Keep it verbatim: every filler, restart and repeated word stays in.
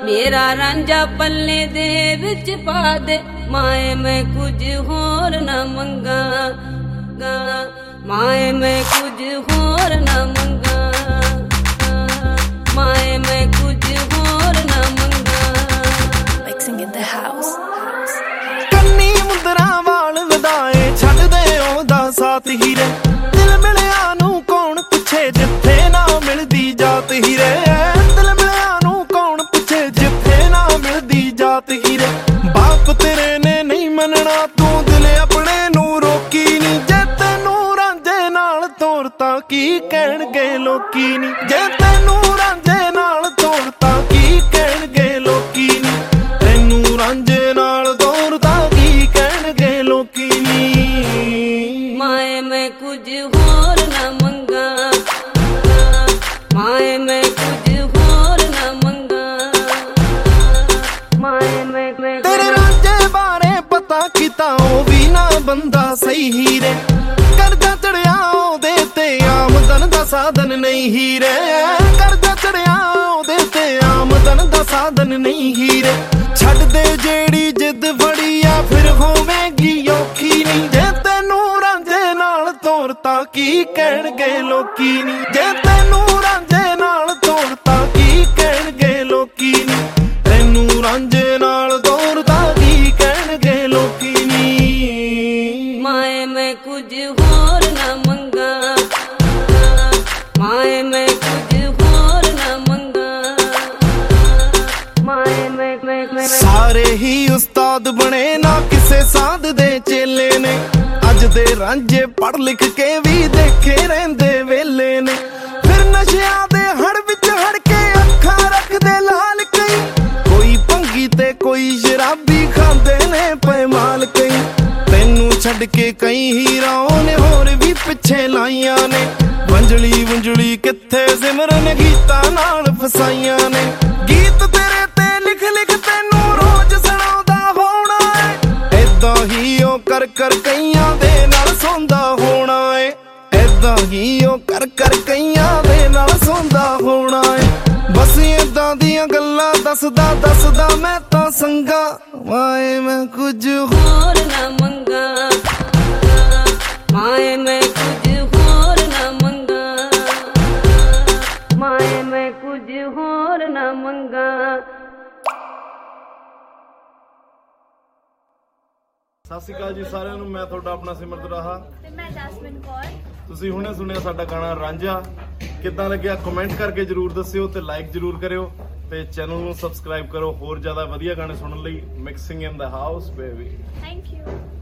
मेरा रांझा पल्ले दे विच पा दे, माए मैं कुछ होर ना मंगा, माए मैं कुछ होर ना मंगा, माए मैं कुछ होर ना मंगा। Mixing in the house. ਕੰਨੀ ਮੁੰਦਰਾ ਵਾਲ ਵਧਾਏ ਛੱਡਦੇ ਉਹਦਾ ਸਾਥ ਹੀ ਰੇ, ਦਿਲ ਮਿਲਿਆ ਨੂੰ ਕੌਣ ਪੁੱਛੇ ਜਿੱਥੇ ਨਾ ਮਿਲਦੀ ਜਾਤ ਹੀ ਰੇ, ਦਿਲ ਮਿਲਿਆ ਨੂੰ ਕੌਣ ਪੁੱਛੇ ਜਿੱਥੇ ਨਾ ਮਿਲਦੀ ਜਾਤ ਹੀ ਰੇ। ਬਾਪ ਤੇਰੇ ਨੇ ਨਹੀਂ ਮੰਨਣਾ ਤੂੰ ਦਿਲ ਆਪਣੇ ਨੂੰ ਰੋਕੀ ਨੀ, ਜੇ ਤੈਨੂੰ ਰਾਂਝੇ ਨਾਲ ਤੋਰਤਾ ਕੀ ਕਹਿਣਗੇ ਲੋਕੀ ਨੀ, ਜੇ ਤੈਨੂੰ ਰਾਂਝੇ ਨਾਲ ਤੋਰਤਾ ਕੀ ਕਹਿਣਗੇ ਲੋਕੀ ਨੀ, ਤੈਨੂੰ ਰਾਂਝੇ ਨਾਲ ਤੋਰਤਾ ਕੀ ਕਹਿਣਗੇ ਲੋਕੀ ਨੀ। माए मैं कुछ होर ना मंगा, माए मैं कुछ होर ना मंगा, माए मैं मैं ਤੇਰੇ ਰਾਂਝੇ ਬਾਰੇ ਪਤਾ ਕੀਤਾ ਉਹ ਵੀ ਨਾ ਬੰਦਾ ਸਹੀ ਹੀ ਰੇ, ਕਰਜ਼ਾ ਚੜਿਆ ਉਹਦੇ ਤੇ ਆਮਦਨ ਦਾ ਸਾਧਨ ਨਹੀਂ ਹੀ ਰੇ, ਕਰਜ਼ਾ ਚੜਿਆ ਉਹਦੇ ਤੇ ਆਮਦਨ ਦਾ ਸਾਧਨ ਨਹੀਂ ਹੀ ਰੇ। ਛੱਡ ਦੇ ਜਿਹੜੀ ਜਿੱਦ ਫੜੀ ਆ ਫਿਰ ਹੋਵੇਗੀ ਔਖੀ ਨੀ, ਜੇ ਤੈਨੂੰ ਰਾਂਝੇ ਨਾਲ ਤੋਰਤਾ ਕੀ ਕਹਿਣਗੇ ਲੋਕੀ ਨੀ, ਜੇ ਤੈਨੂੰ ਰਾਂਝੇ ਨਾਲ ਤੋਰਤਾ ਕੀ ਕਹਿਣਗੇ ਲੋਕੀ ਨੀ, ਤੈਨੂੰ ਰਾਂਝੇ ਨਾਲ ਤੋਰਤਾ ਕੀ ਕਹਿਣਗੇ ਲੋਕੀ ਨੀ। माए मैं कुछ होर ना मंगा, माए मैं कुछ होर ना मंगा, माए मैं मैं मैं ਸਾਰੇ ਹੀ ਉਸਤਾਦ ਬਣੇ ਨਾ ਕਿਸੇ ਸਾਧ ਦੇ ਚੇਲੇ ਨੇ, ਅੱਜ ਦੇ ਰਾਂਝੇ ਪੜ੍ਹ ਲਿਖ ਕੇ ਵੀ ਦੇਖੇ ਰਹਿੰਦੇ ਵੇਲੇ ਨੇ, ਫਿਰ ਨਸ਼ਿਆਂ ਦੇ ਹੜ ਵਿੱਚ ਹੜ ਕੇ ਅੱਖਾਂ ਰੱਖਦੇ ਲਾਲ ਕਈ, ਕੋਈ ਭੰਗੀ ਤੇ ਕੋਈ ਸ਼ਰਾਬੀ ਖਾਂਦੇ ਨੇ ਪਏ ਮਾਲ ਕਈ, ਤੈਨੂੰ ਛੱਡ ਕੇ ਕਈ ਹੀਰਾਂ ਨੇ ਹੋਰ ਵੀ ਪਿੱਛੇ ਲਾਈਆਂ ਨੇ, ਵੰਜਲੀ ਵੰਜਲੀ ਕਿੱਥੇ ਸਿਮਰਨ ਗੀਤਾਂ ਨਾਲ ਫਸਾਈਆਂ ਨੇ, ਗੀਤ ਤੇਰੇ ਤੇ ਲਿਖ ਲਿਖ ਤੈਨੂੰ ਰੋਜ਼ ਸੁਣਾਉਂਦਾ ਹੋਣਾ ਏ, ਏਦਾਂ ਹੀ ਉਹ ਕਰ ਕਰ ਕਈਆਂ ਦੇ ਨਾਲ ਸੌਂਦਾ ਹੋਣਾ ਏ, ਏਦਾਂ ਹੀ ਉਹ ਕਰ ਕਰ ਕਈਆਂ ਦੇ ਨਾਲ ਸੌਂਦਾ ਹੋਣਾ ਏ। ਬਸ ਏਦਾਂ ਦੀਆਂ ਗੱਲਾਂ ਦੱਸਦਾ ਦੱਸਦਾ ਮੈਂ ਤਾਂ ਸੰਗਾ, ਮਾਏ ਮੈਂ ਕੁਝ होर ना मंगा, माए मैं कुछ होर ना मंगा, माए मैं कुछ होर ना मंगा। ਸਤਿ ਸ਼੍ਰੀ ਅਕਾਲ ਜੀ ਸਾਰਿਆਂ ਨੂੰ, ਮੈਂ ਤੁਹਾਡਾ ਆਪਣਾ ਸਿਮਰਤ ਰਾਹਾ ਤੇ ਮੈਂ ਜਸਮੀਨ ਕੌਰ। ਤੁਸੀਂ ਹੁਣੇ ਸੁਣਿਆ ਸਾਡਾ ਗਾਣਾ ਰਾਂਝਾ, ਕਿੱਦਾਂ ਲੱਗਿਆ ਕਮੈਂਟ ਕਰਕੇ ਜਰੂਰ ਦੱਸਿਓ ਤੇ ਲਾਈਕ ਜਰੂਰ ਕਰਿਓ ਤੇ ਚੈਨਲ ਨੂੰ ਸਬਸਕ੍ਰਾਈਬ ਕਰੋ ਹੋਰ ਜ਼ਿਆਦਾ ਵਧੀਆ ਗਾਣੇ ਸੁਣਨ ਲਈ। Mixing in the house baby. Thank you.